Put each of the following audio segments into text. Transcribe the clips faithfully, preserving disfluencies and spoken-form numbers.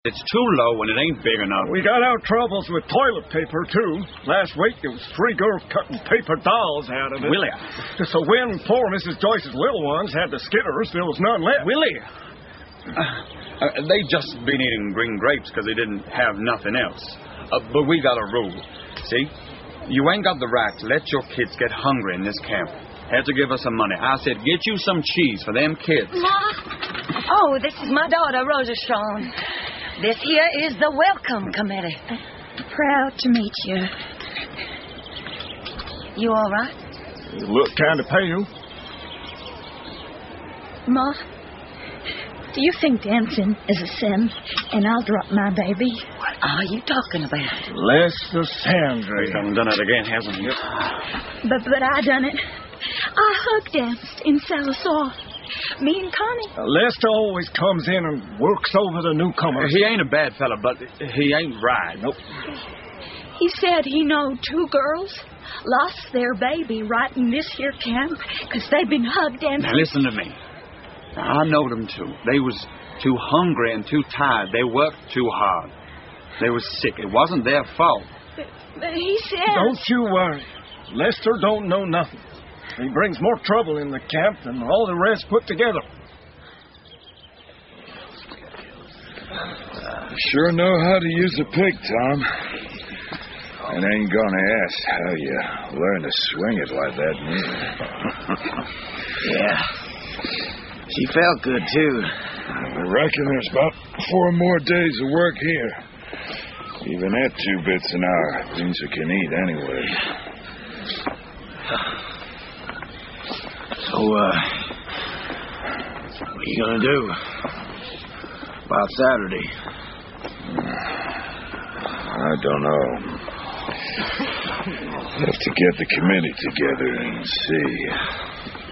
It's too low and it ain't big enough. We got our troubles with toilet paper, too. Last week, there was three girls cutting paper dolls out of it. Willie. So when poor Missus Joyce's little ones had the skitters, there was none left. Willie. Uh, uh, they just been eating green grapes because they didn't have nothing else. Uh, but we got a rule. See? You ain't got the right to let your kids get hungry in this camp. Had to give us some money. I said, get you some cheese for them kids. Ma? Oh, this is my daughter, Rosa Strong. This here is the welcome committee. Proud to meet you. You all right? You look kind of pale. Ma, do you think dancing is a sin? And I'll drop my baby. What are you talking about? Lester Sandry. He done done it again, hasn't he? But but I done it. I hug danced in Sallisaw. Me and Connie. Uh, Lester always comes in and works over the newcomers. He ain't a bad fella, but he ain't right. Nope. He said he know two girls lost their baby right in this here camp because they've been hug dancing. Now listen to me. I know them too. They was too hungry and too tired. They worked too hard. They was sick. It wasn't their fault. But, but he said... Don't you worry. Lester don't know nothing. He brings more trouble in the camp than all the rest put together. I sure know how to use a pig, Tom. And ain't gonna ask how you learn to swing it like that, neither. Yeah. She felt good, too. I reckon there's about four more days of work here. Even at two bits an hour, things you can eat anyway. So, uh, what are you gonna do about Saturday? I don't know. Have to get the committee together and see.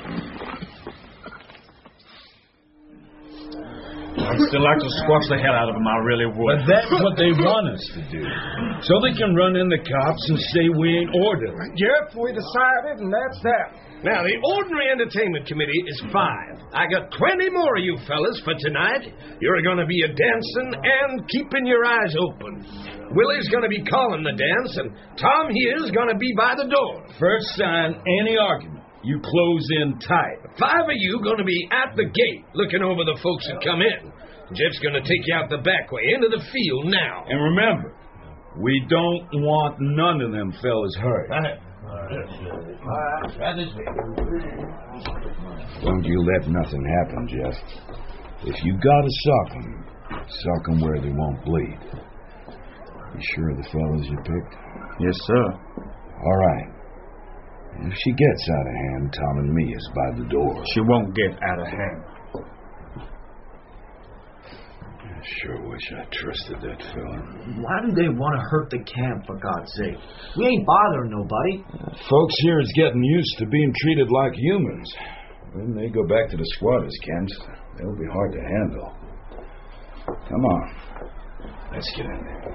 I'd still like to squash the hell out of them, I really would. But that's what they want us to do. So they can run in the cops and say we ain't orderly. Yep, we decided, and that's that. Now, the Ordinary Entertainment Committee is five. I got twenty more of you fellas for tonight. You're going to be a dancing and keeping your eyes open. Willie's going to be calling the dance, and Tom here's going to be by the door. First sign, any argument. You close in tight. Five of you going to be at the gate looking over the folks that come in. Jeff's going to take you out the back way into the field now. And remember, we don't want none of them fellas hurt. Don't you let nothing happen, Jeff. If you gotta sock 'em, sock 'em where they won't bleed. You sure of the fellas you picked? Yes, sir. All right. If she gets out of hand, Tom and me is by the door. She won't get out of hand. I sure wish I trusted that fella. Why do they want to hurt the camp, for God's sake? We ain't bothering nobody. Uh, folks here is getting used to being treated like humans. When they go back to the squatters' camps, they'll be hard to handle. Come on. Let's get in there.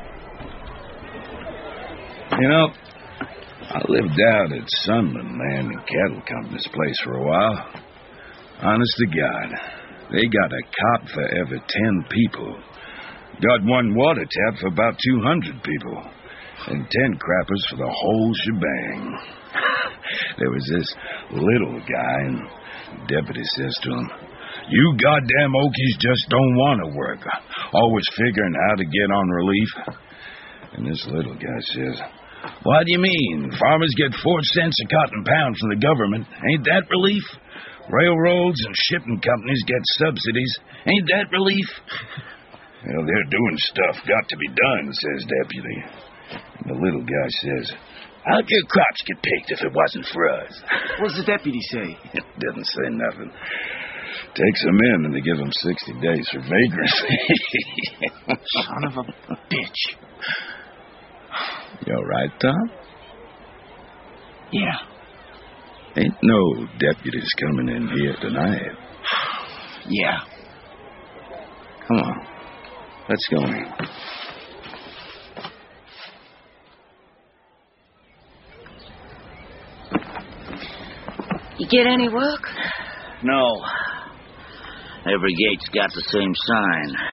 You know, I lived out at Sunland Land and Cattle Company's place for a while. Honest to God, they got a cot for every ten people. Got one water tap for about two hundred people. And ten crappers for the whole shebang. There was this little guy, and the deputy says to him, "You goddamn Okies just don't want to work. Always figuring how to get on relief." And this little guy says, "What do you mean? Farmers get four cents a cotton pound from the government. Ain't that relief? Railroads and shipping companies get subsidies. Ain't that relief?" "Well, they're doing stuff got to be done," says deputy. And the little guy says, "How'd your crops get picked if it wasn't for us?" What does the deputy say? It didn't say nothing. Takes them in and they give them sixty days for vagrancy. Son of a bitch. You all right, Tom? Yeah. Ain't no deputies coming in here tonight. Yeah. Come on. Let's go in. You get any work? No. Every gate's got the same sign.